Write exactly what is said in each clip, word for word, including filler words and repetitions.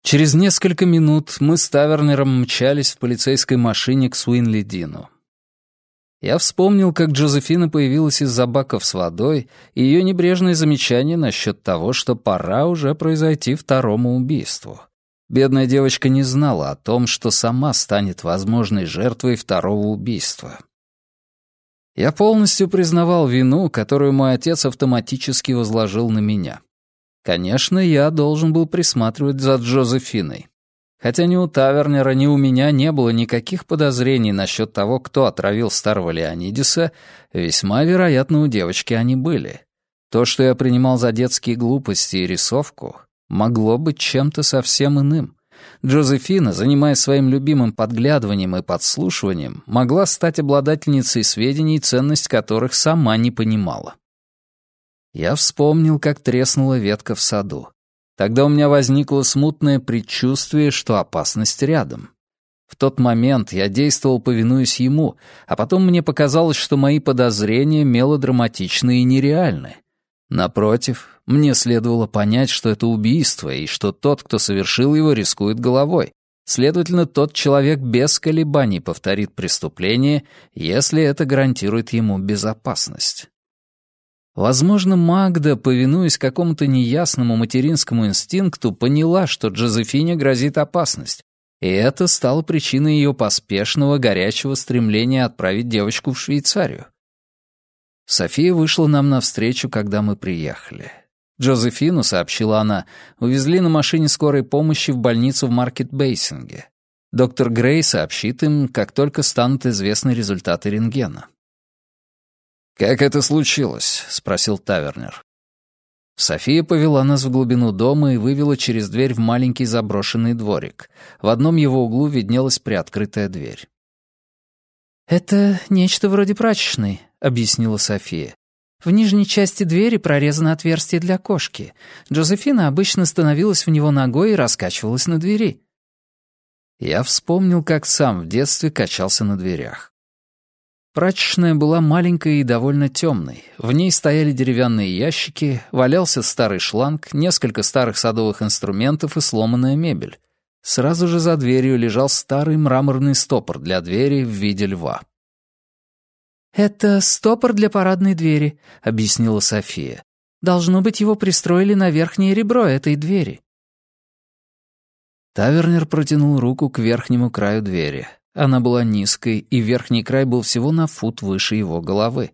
Через несколько минут мы с Тавернером мчались в полицейской машине к Суинли-Дину. Я вспомнил, как Джозефина появилась из-за баков с водой, и ее небрежное замечание насчет того, что пора уже произойти второму убийству. Бедная девочка не знала о том, что сама станет возможной жертвой второго убийства. Я полностью признавал вину, которую мой отец автоматически возложил на меня. Конечно, я должен был присматривать за Джозефиной. Хотя ни у Тавернера, ни у меня не было никаких подозрений насчет того, кто отравил старого Леонидиса, весьма вероятно, у девочки они были. То, что я принимал за детские глупости и рисовку, могло быть чем-то совсем иным. Джозефина, занимаясь своим любимым подглядыванием и подслушиванием, могла стать обладательницей сведений, ценность которых сама не понимала. Я вспомнил, как треснула ветка в саду. Тогда у меня возникло смутное предчувствие, что опасность рядом. В тот момент я действовал, повинуясь ему, а потом мне показалось, что мои подозрения мелодраматичны и нереальны. Напротив, мне следовало понять, что это убийство, и что тот, кто совершил его, рискует головой. Следовательно, тот человек без колебаний повторит преступление, если это гарантирует ему безопасность. Возможно, Магда, повинуясь какому-то неясному материнскому инстинкту, поняла, что Джозефине грозит опасность, и это стало причиной ее поспешного, горячего стремления отправить девочку в Швейцарию. София вышла нам навстречу, когда мы приехали. Джозефину, сообщила она, увезли на машине скорой помощи в больницу в Маркет-Бейсинге. Доктор Грей сообщит им, как только станут известны результаты рентгена. «Как это случилось?» — спросил Тавернер. София повела нас в глубину дома и вывела через дверь в маленький заброшенный дворик. В одном его углу виднелась приоткрытая дверь. «Это нечто вроде прачечной», — объяснила София. «В нижней части двери прорезано отверстие для кошки. Джозефина обычно становилась в него ногой и раскачивалась на двери». Я вспомнил, как сам в детстве качался на дверях. Прачечная была маленькой и довольно темной. В ней стояли деревянные ящики, валялся старый шланг, несколько старых садовых инструментов и сломанная мебель. Сразу же за дверью лежал старый мраморный стопор для двери в виде льва. «Это стопор для парадной двери», — объяснила София. «Должно быть, его пристроили на верхнее ребро этой двери». Тавернер протянул руку к верхнему краю двери. Она была низкой, и верхний край был всего на фут выше его головы.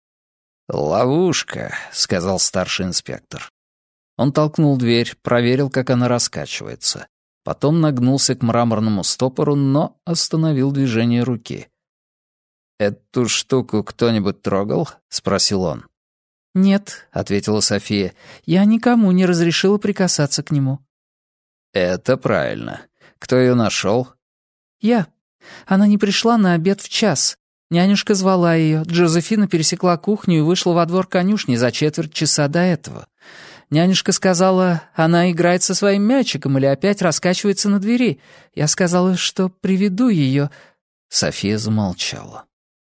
«Ловушка», — сказал старший инспектор. Он толкнул дверь, проверил, как она раскачивается. Потом нагнулся к мраморному стопору, но остановил движение руки. «Эту штуку кто-нибудь трогал?» — спросил он. «Нет», — ответила София, — «я никому не разрешила прикасаться к нему». «Это правильно. Кто ее нашел?» «Я. Она не пришла на обед в час. Нянюшка звала ее. Джозефина пересекла кухню и вышла во двор конюшни за четверть часа до этого. Нянюшка сказала, она играет со своим мячиком или опять раскачивается на двери. Я сказала, что приведу ее». София замолчала.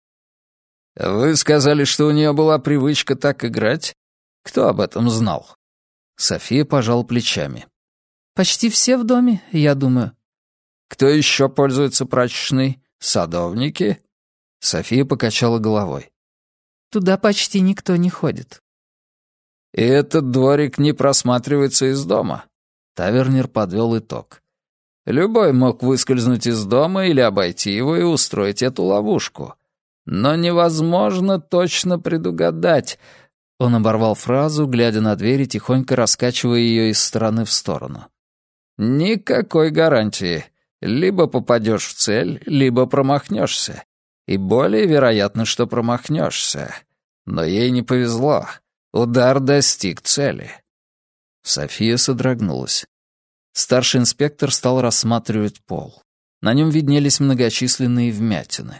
«Вы сказали, что у нее была привычка так играть? Кто об этом знал?» София пожала плечами. «Почти все в доме, я думаю». «Кто еще пользуется прачечной? Садовники?» София покачала головой. «Туда почти никто не ходит». «И этот дворик не просматривается из дома?» Тавернер подвел итог. «Любой мог выскользнуть из дома или обойти его и устроить эту ловушку. Но невозможно точно предугадать». Он оборвал фразу, глядя на дверь и тихонько раскачивая ее из стороны в сторону. «Никакой гарантии. Либо попадешь в цель, либо промахнешься. И более вероятно, что промахнешься. Но ей не повезло. Удар достиг цели». София содрогнулась. Старший инспектор стал рассматривать пол. На нем виднелись многочисленные вмятины.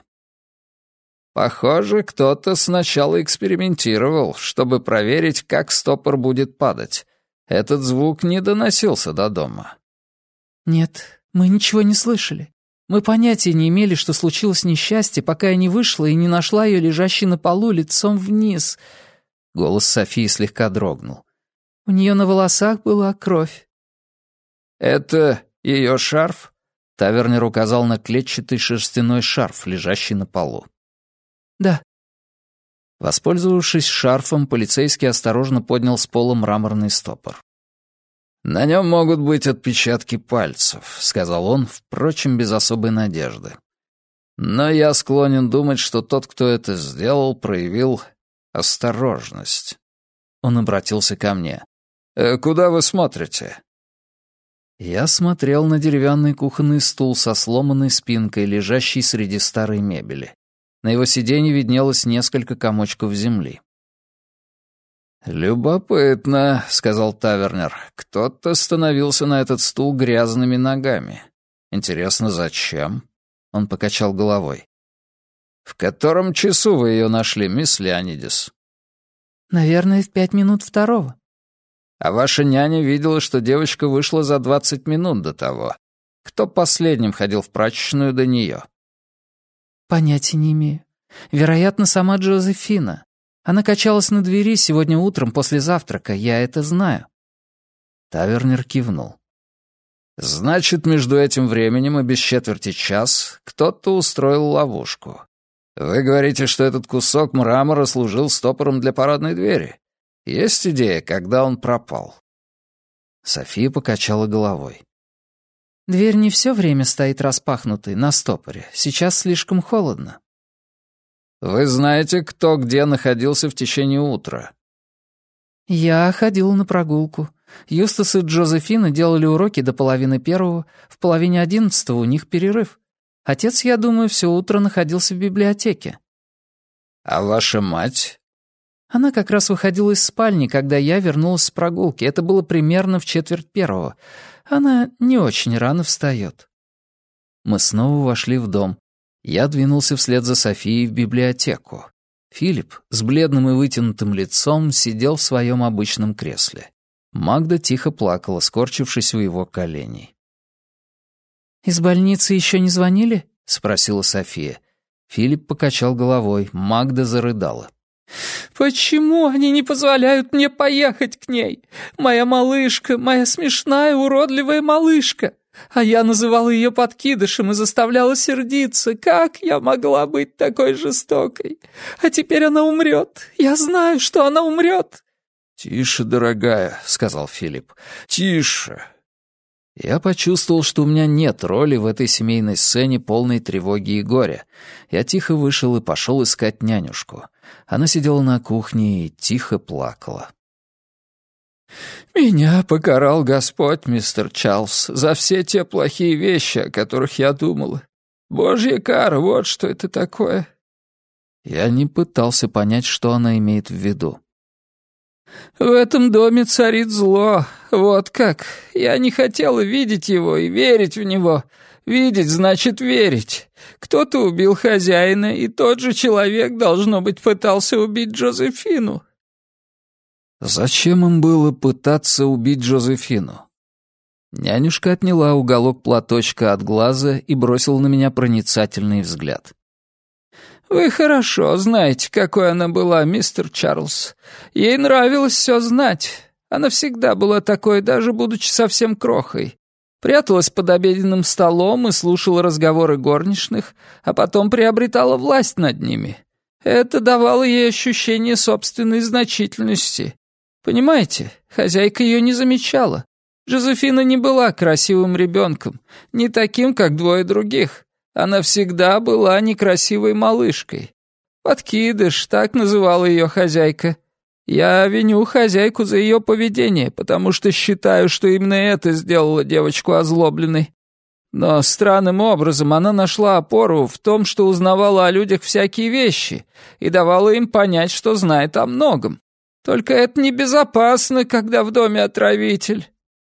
«Похоже, кто-то сначала экспериментировал, чтобы проверить, как стопор будет падать. Этот звук не доносился до дома». «Нет, мы ничего не слышали. Мы понятия не имели, что случилось несчастье, пока я не вышла и не нашла ее лежащей на полу лицом вниз». Голос Софии слегка дрогнул. «У нее на волосах была кровь». «Это Ее шарф?» Тавернер указал на клетчатый шерстяной шарф, лежащий на полу. «Да». Воспользовавшись шарфом, полицейский осторожно поднял с пола мраморный стопор. «На нем могут быть отпечатки пальцев», — сказал он, впрочем, без особой надежды. «Но я склонен думать, что тот, кто это сделал, проявил осторожность». Он обратился ко мне. «Э, «Куда вы смотрите?» Я смотрел на деревянный кухонный стул со сломанной спинкой, лежащий среди старой мебели. На его сиденье виднелось несколько комочков земли. «Любопытно», — сказал тавернер. «Кто-то становился на этот стул грязными ногами. Интересно, зачем?» Он покачал головой. «В котором часу вы ее нашли, мисс Леонидис?» «Наверное, в пять минут второго». «А ваша няня видела, что девочка вышла за двадцать минут до того. Кто последним ходил в прачечную до нее?» «Понятия не имею. Вероятно, сама Джозефина. Она качалась на двери сегодня утром после завтрака, я это знаю». Тавернер кивнул. «Значит, между этим временем и без четверти час кто-то устроил ловушку. Вы говорите, что этот кусок мрамора служил стопором для парадной двери. Есть идея, когда он пропал?» София покачала головой. «Дверь не все время стоит распахнутой, на стопоре. Сейчас слишком холодно». «Вы знаете, кто где находился в течение утра?» «Я ходила на прогулку. Юстас и Джозефина делали уроки до половины первого, в половине одиннадцатого у них перерыв. Отец, я думаю, все утро находился в библиотеке». «А ваша мать?» Она как раз выходила из спальни, когда я вернулась с прогулки. Это было примерно в четверть первого. Она не очень рано встает». Мы снова вошли в дом. Я двинулся вслед за Софией в библиотеку. Филипп с бледным и вытянутым лицом сидел в своем обычном кресле. Магда тихо плакала, скорчившись у его коленей. «Из больницы еще не звонили?» — спросила София. Филипп покачал головой, Магда зарыдала. «Почему они не позволяют мне поехать к ней? Моя малышка, моя смешная, уродливая малышка. А я называла ее подкидышем и заставляла сердиться. Как я могла быть такой жестокой? А теперь она умрет. Я знаю, что она умрет». «Тише, дорогая», — сказал Филипп. «Тише». Я почувствовал, что у меня нет роли в этой семейной сцене полной тревоги и горя. Я тихо вышел и пошел искать нянюшку. Она сидела на кухне и тихо плакала. «Меня покарал Господь, мистер Чарльз, за все те плохие вещи, о которых я думала. Божья кара, вот что это такое». Я не пытался понять, что она имеет в виду. «В этом доме царит зло. Вот как. Я не хотела видеть его и верить в него. Видеть значит верить. Кто-то убил хозяина, и тот же человек, должно быть, пытался убить Джозефину». Зачем им было пытаться убить Джозефину? Нянюшка отняла уголок платочка от глаза и бросила на меня проницательный взгляд. «Вы хорошо знаете, какой она была, мистер Чарльз. Ей нравилось все знать. Она всегда была такой, даже будучи совсем крохой. Пряталась под обеденным столом и слушала разговоры горничных, а потом приобретала власть над ними. Это давало ей ощущение собственной значительности. Понимаете, хозяйка ее не замечала. Жозефина не была красивым ребенком, не таким, как двое других. Она всегда была некрасивой малышкой. Подкидыш, так называла ее хозяйка. Я виню хозяйку за ее поведение, потому что считаю, что именно это сделало девочку озлобленной. Но странным образом она нашла опору в том, что узнавала о людях всякие вещи и давала им понять, что знает о многом. Только это небезопасно, когда в доме отравитель».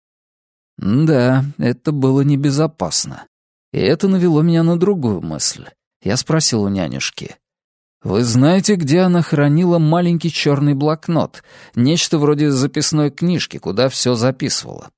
Да, это было небезопасно. И это навело меня на другую мысль. Я спросил у нянюшки. «Вы знаете, где она хранила маленький черный блокнот? Нечто вроде записной книжки, куда все записывала?»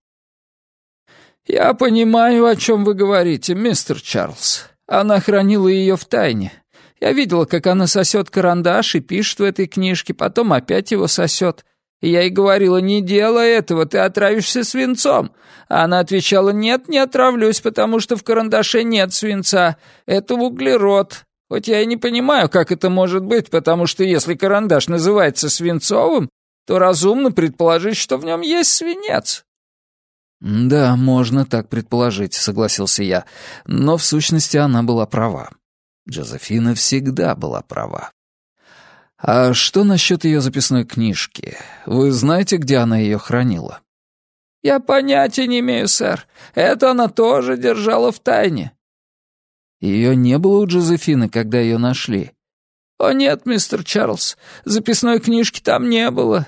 «Я понимаю, о чем вы говорите, мистер Чарльз. Она хранила ее в тайне. Я видела, как она сосет карандаш и пишет в этой книжке, потом опять его сосет. Я ей говорила, не делай этого, ты отравишься свинцом. А она отвечала, нет, не отравлюсь, потому что в карандаше нет свинца, это углерод. Хоть я и не понимаю, как это может быть, потому что если карандаш называется свинцовым, то разумно предположить, что в нем есть свинец». «Да, можно так предположить», — согласился я, но в сущности она была права. Джозефина всегда была права. «А что насчет ее записной книжки? Вы знаете, где она ее хранила?» «Я понятия не имею, сэр. Это она тоже держала в тайне». «Ее не было у Джозефины, когда ее нашли?» «О нет, мистер Чарльз, записной книжки там не было».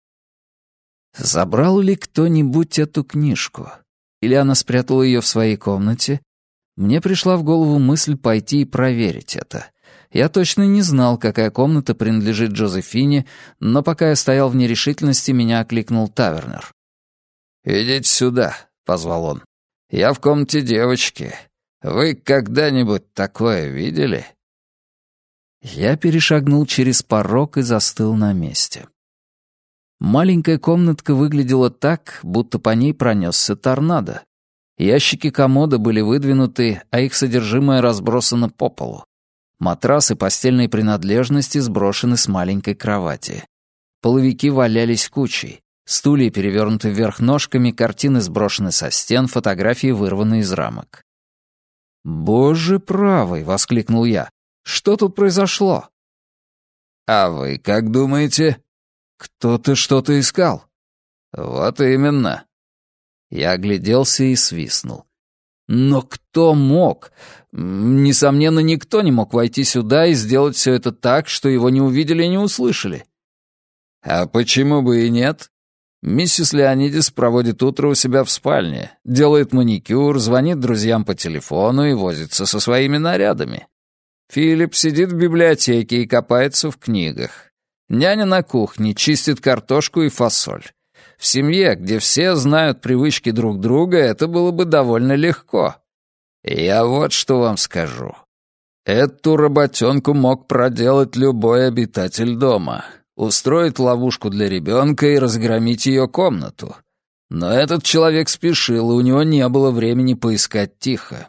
Забрал ли кто-нибудь эту книжку? Или она спрятала ее в своей комнате? Мне пришла в голову мысль пойти и проверить это. Я точно не знал, какая комната принадлежит Джозефине, но пока я стоял в нерешительности, меня окликнул Тавернер. «Идите сюда», — позвал он. «Я в комнате девочки. Вы когда-нибудь такое видели?» Я перешагнул через порог и застыл на месте. Маленькая комнатка выглядела так, будто по ней пронесся торнадо. Ящики комода были выдвинуты, а их содержимое разбросано по полу. Матрас и постельные принадлежности сброшены с маленькой кровати. Половики валялись кучей. Стулья перевернуты вверх ножками, картины сброшены со стен, фотографии вырваны из рамок. «Боже правый!» — воскликнул я. «Что тут произошло?» «А вы как думаете?» «Кто-то что-то искал». «Вот именно». Я огляделся и свистнул. «Но кто мог? Несомненно, никто не мог войти сюда и сделать все это так, что его не увидели и не услышали». «А почему бы и нет? Миссис Леонидис проводит утро у себя в спальне, делает маникюр, звонит друзьям по телефону и возится со своими нарядами. Филипп сидит в библиотеке и копается в книгах. Няня на кухне чистит картошку и фасоль. В семье, где все знают привычки друг друга, это было бы довольно легко. И я вот что вам скажу. Эту работенку мог проделать любой обитатель дома. Устроить ловушку для ребенка и разгромить ее комнату. Но этот человек спешил, и у него не было времени поискать тихо.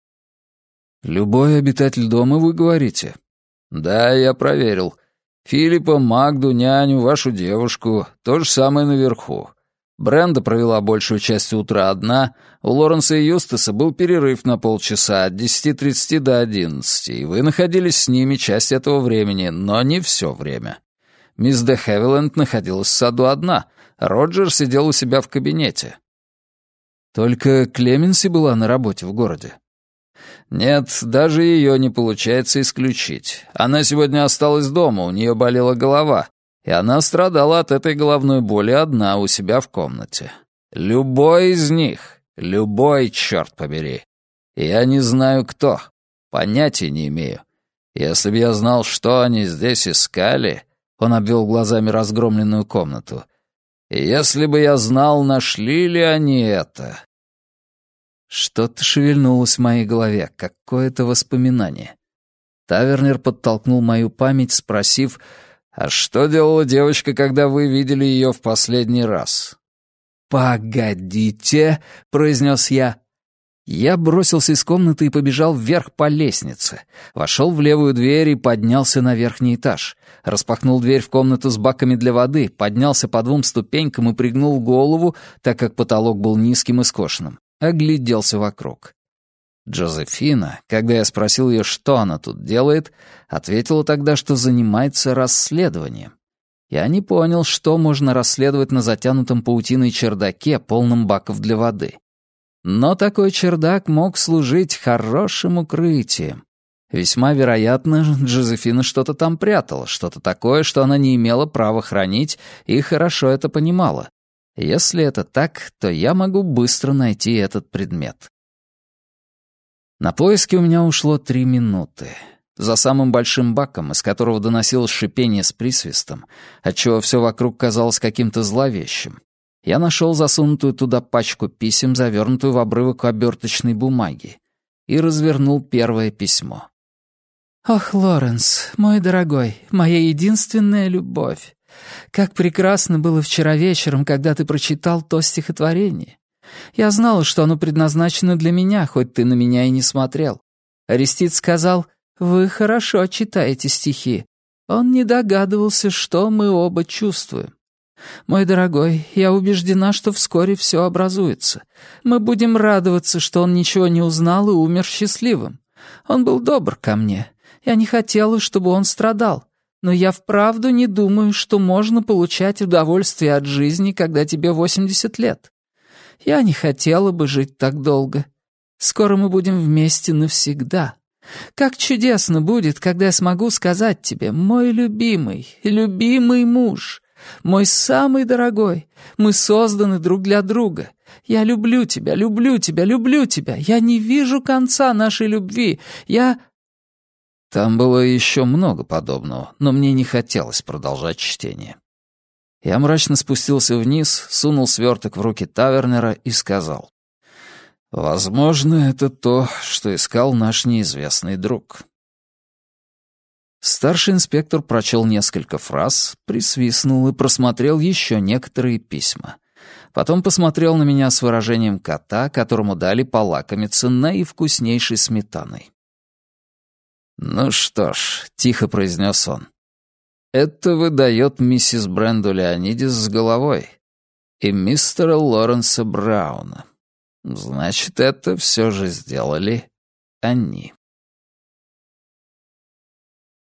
«Любой обитатель дома, вы говорите?» «Да, я проверил. Филиппа, Магду, няню, вашу девушку. То же самое наверху. Бренда провела большую часть утра одна. У Лоренса и Юстаса был перерыв на полчаса от десяти тридцати до одиннадцати, и вы находились с ними часть этого времени, но не все время. Мисс де Хевиленд находилась в саду одна. Роджер сидел у себя в кабинете». «Только Клеменси была на работе в городе?» «Нет, даже ее не получается исключить. Она сегодня осталась дома, у нее болела голова, и она страдала от этой головной боли одна у себя в комнате. Любой из них, любой, черт побери. Я не знаю, кто, понятия не имею. Если бы я знал, что они здесь искали...» Он обвел глазами разгромленную комнату. «Если бы я знал, нашли ли они это...» Что-то шевельнулось в моей голове, какое-то воспоминание. Тавернер подтолкнул мою память, спросив, «А что делала девочка, когда вы видели ее в последний раз?» «Погодите», — произнес я. Я бросился из комнаты и побежал вверх по лестнице. Вошел в левую дверь и поднялся на верхний этаж. Распахнул дверь в комнату с баками для воды, поднялся по двум ступенькам и пригнул голову, так как потолок был низким и скошенным. Огляделся вокруг. Джозефина, когда я спросил ее, что она тут делает, ответила тогда, что занимается расследованием. Я не понял, что можно расследовать на затянутом паутиной чердаке, полном баков для воды. Но такой чердак мог служить хорошим укрытием. Весьма вероятно, Джозефина что-то там прятала, что-то такое, что она не имела права хранить, и хорошо это понимала. Если это так, то я могу быстро найти этот предмет. На поиски у меня ушло три минуты. За самым большим баком, из которого доносилось шипение с присвистом, отчего все вокруг казалось каким-то зловещим, я нашел засунутую туда пачку писем, завернутую в обрывок оберточной бумаги, и развернул первое письмо. «Ох, Лоренс, мой дорогой, моя единственная любовь, Как прекрасно было вчера вечером, когда ты прочитал то стихотворение. Я знала, что оно предназначено для меня, хоть ты на меня и не смотрел. Арестит сказал, вы хорошо читаете стихи. Он не догадывался, что мы оба чувствуем. Мой дорогой, я убеждена, что вскоре все образуется. Мы будем радоваться, что он ничего не узнал и умер счастливым. Он был добр ко мне. Я не хотела, чтобы он страдал. Но я вправду не думаю, что можно получать удовольствие от жизни, когда тебе восемьдесят лет. Я не хотела бы жить так долго. Скоро мы будем вместе навсегда. Как чудесно будет, когда я смогу сказать тебе, мой любимый, любимый муж, мой самый дорогой, мы созданы друг для друга. Я люблю тебя, люблю тебя, люблю тебя. Я не вижу конца нашей любви. Я...» Там было еще много подобного, но мне не хотелось продолжать чтение. Я мрачно спустился вниз, сунул сверток в руки тавернера и сказал: «Возможно, это то, что искал наш неизвестный друг». Старший инспектор прочел несколько фраз, присвистнул и просмотрел еще некоторые письма. Потом посмотрел на меня с выражением кота, которому дали полакомиться наивкуснейшей сметаной. «Ну что ж», — тихо произнес он, — «это выдает миссис Бренду Леонидис с головой и мистера Лоренса Брауна. Значит, это все же сделали они».